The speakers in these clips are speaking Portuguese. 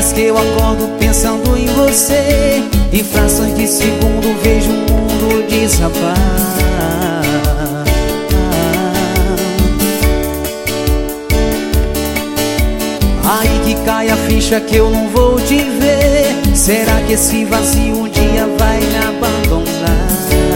dias que eu acordo pensando em você, em frações de segundo vejo o mundo desabar. Aí que cai a ficha que eu não vou te ver. Será que esse vazio um dia vai me abandonar?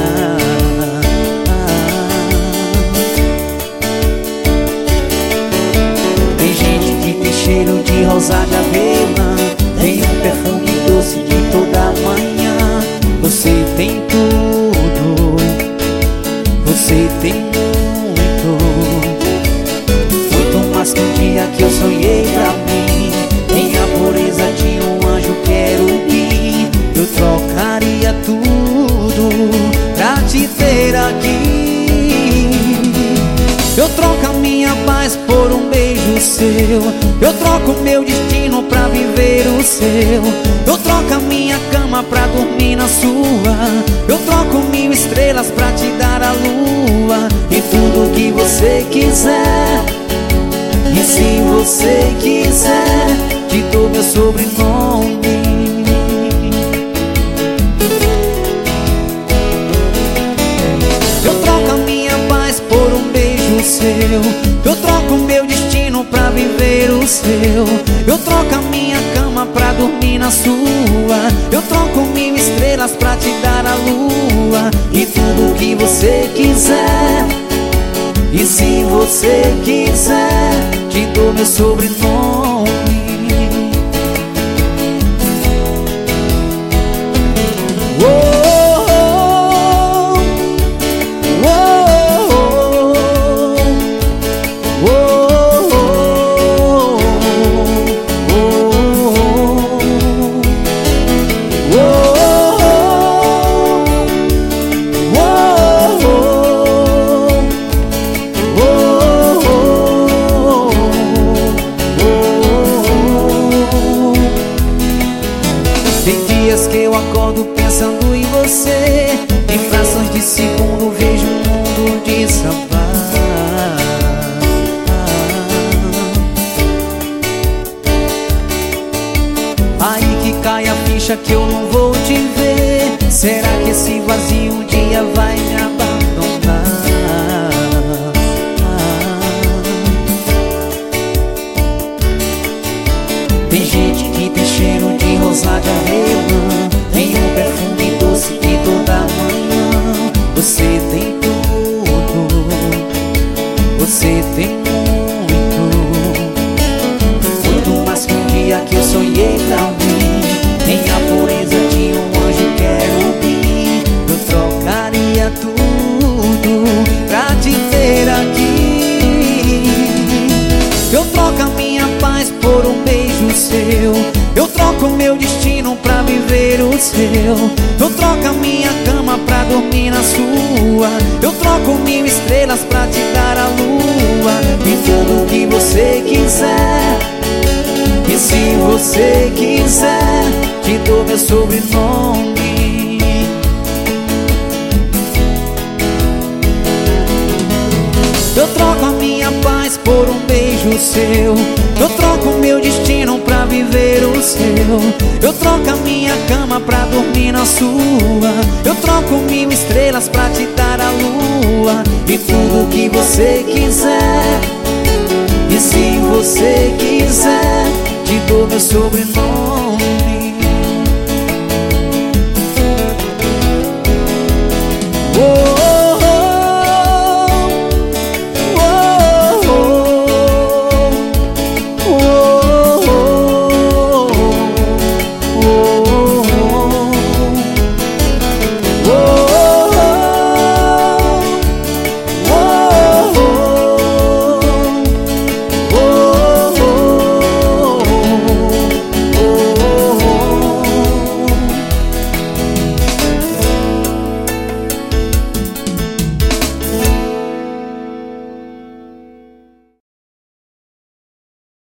Tem gente que tem cheiro de rosa de avelã, tem um perfume doce de toda manhã. Você tem tudo, você tem muito, muito mais que um dia que eu sonhei pra mim. Em a pureza de um anjo querubim, eu trocaria tudo pra te ter aqui. Eu troco a minha paz por um beijo seu, eu troco meu destino pra viver o seu. Eu troco a minha cama pra dormir na sua, eu troco 1000 estrelas pra te dar a lua. E tudo que você quiser, e se você quiser, te dou meu sobrenome. Eu troco a minha paz por um beijo seu, eu troco meu destino pra viver o seu. Eu troco a minha cama pra dormir na sua, eu troco 1000 estrelas pra te dar a lua. E tudo que você quiser, e se você quiser, te dou meu sobrenome. Tem dias que eu acordo pensando em você, em frações de segundo vejo o mundo desabar. Aí que cai a ficha que eu não vou te ver. Será que esse vazio um dia vai me abandonar? Tem gente que tem cheiro de rosa de avelã, tem um perfume doce de toda manhã. Você tem tudo, você tem muito, muito mais que um dia que eu sonhei pra mim. Em a pureza de um anjo querubim, eu trocaria tudo pra te ter aqui. Eu troco a minha paz por um beijo seu, eu troco meu destino pra viver o seu. Eu troco a minha cama pra dormir na sua, eu troco 1000 estrelas pra te dar a lua. E tudo que você quiser, e se você quiser, te dou meu sobrenome. Eu troco a minha paz por um beijo seu, eu troco meu destino pra viver o seu. Eu troco a minha cama pra dormir na sua, eu troco 1000 estrelas pra te dar a lua. E tudo que você quiser, e se você quiser, te dou meu sobrenome.